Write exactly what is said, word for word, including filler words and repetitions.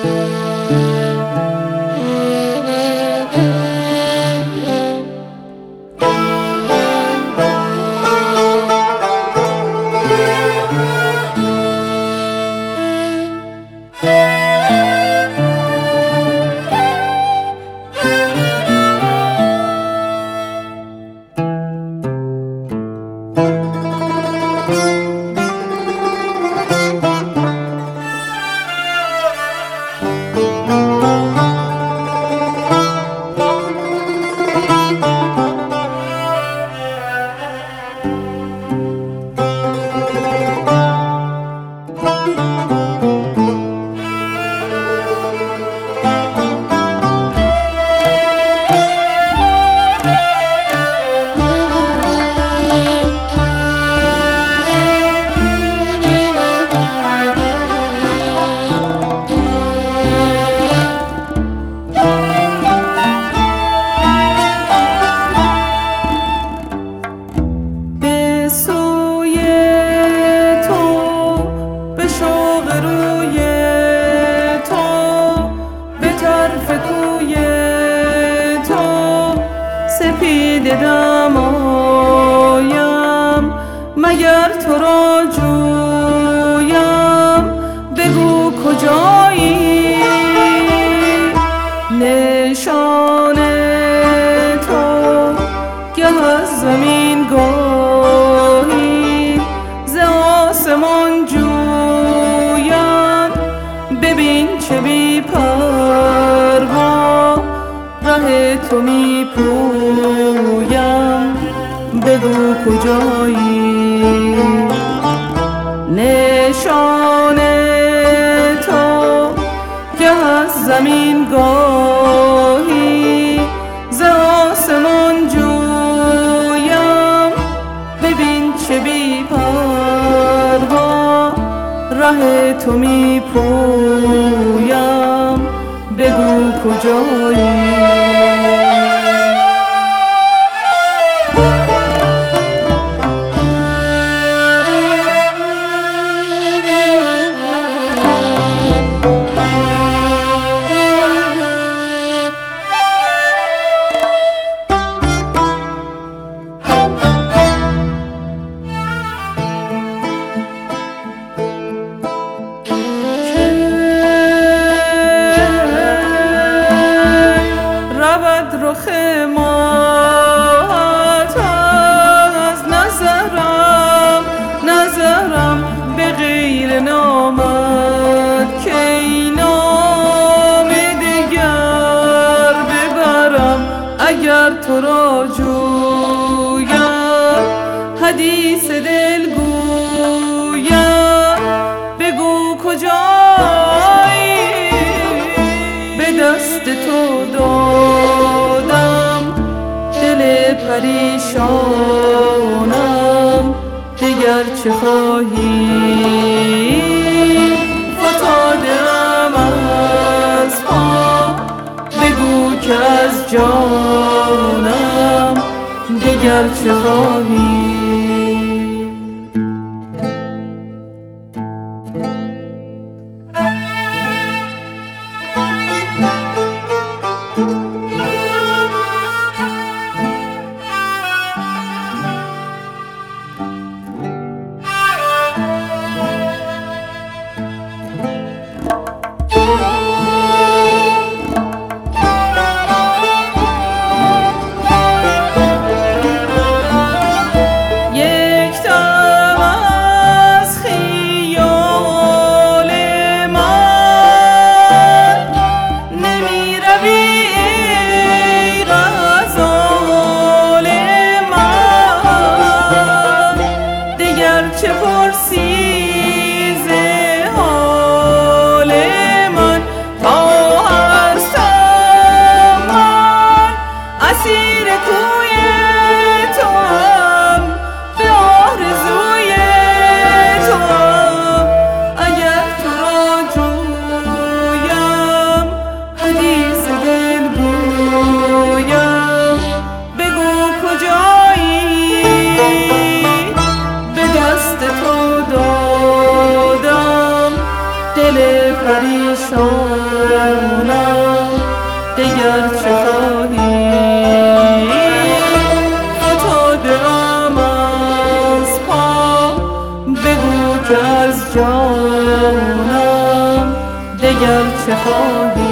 دیدم آیم مگر تو را جویم، بگو کجایی نشان تو گه از زمین گاهی ز آسمان جویم، ببین چه بی پروا ره تو می پویم، بگو کجایی نشان تو که از زمین گاهی ز آسمان جویم، ببین چه بی پروا ره تو می پویم، بگو کجایی. رخ ماهت از نظرم نظرم به غیر نامت که این نام دیگر ببرم، اگر تو را جویم حدیث دل گویم، بگو کجایی به دست تو دادم دل پریشانم، دیگر چه خواهی فتادم از پا، بگو که از جانم دیگر چه خواهی. دل پریشانم دگر چه خواهی؟ فتاده ام از پا، بگو که از جانم دگر چه خواهی؟